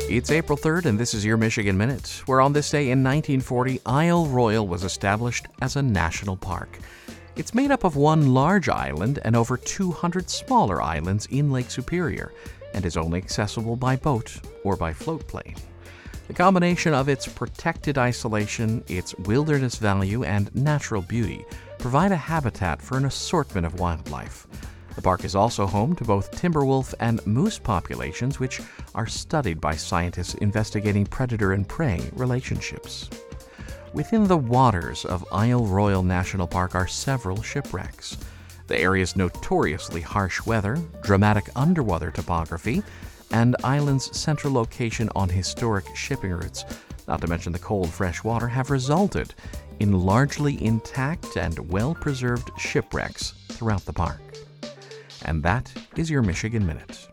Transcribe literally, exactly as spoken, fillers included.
It's April third, and this is your Michigan Minute, where on this day in nineteen forty, Isle Royale was established as a national park. It's made up of one large island and over two hundred smaller islands in Lake Superior, and is only accessible by boat or by float plane. The combination of its protected isolation, its wilderness value, and natural beauty provide a habitat for an assortment of wildlife. The park is also home to both timber wolf and moose populations, which are studied by scientists investigating predator and prey relationships. Within the waters of Isle Royale National Park are several shipwrecks. The area's notoriously harsh weather, dramatic underwater topography, and island's central location on historic shipping routes, not to mention the cold fresh water, have resulted in largely intact and well-preserved shipwrecks throughout the park. And that is your Michigan Minute.